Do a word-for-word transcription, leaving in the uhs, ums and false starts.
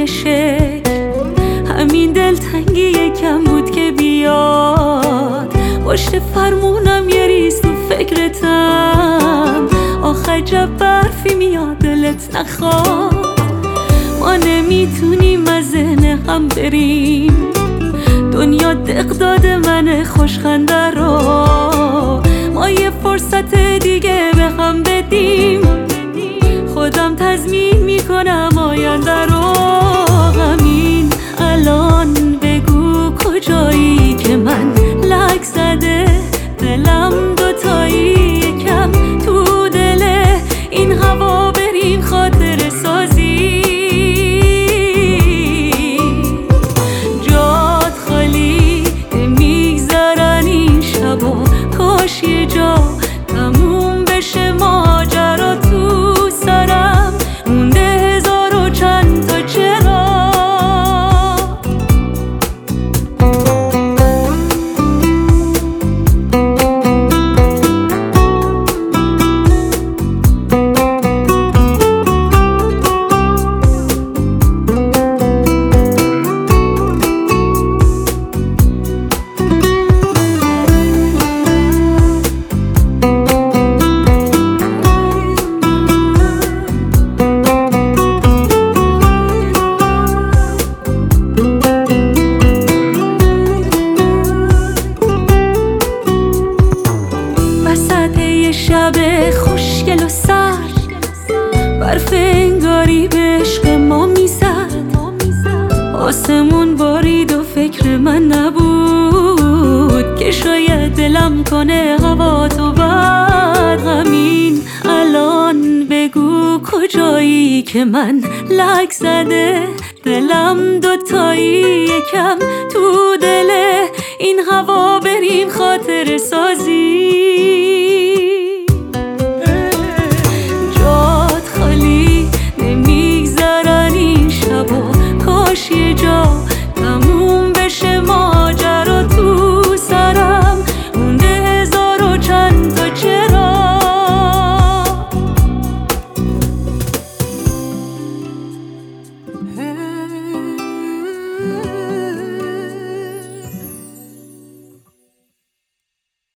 شکل، همین دلتنگی یکم بود که بیاد. پشت فرمونم یه ریز تو فکرتم، آخه عجب برفی میاد دلت نخواد. ما نمیتونیم از ذهن هم بریم، دنیا دق داده من خوشخنده رو. ما یه فرصت دیگه به هم بدیم، خودم تضمین میکنم آینده رو. همین الان بگو کجایی که من لک زده دلم دوتایی، یکم تو دل این هوا بریم خاطر سازی. جاد خالی میگذرن این شبا، کاش یه جا تموم بشه ماجرا. تو سرم مونده هزار و چند تا چرا. شب خوشگل و سرد، برف انگاری به عشق ما میزد. آسمون بارید و فکر من نبود که شاید دلم کنه هوا تو بد. همین الان بگو کجایی که من لک زده دلم دوتایی، یکم تو دل این هوا بریم خاطر سازی.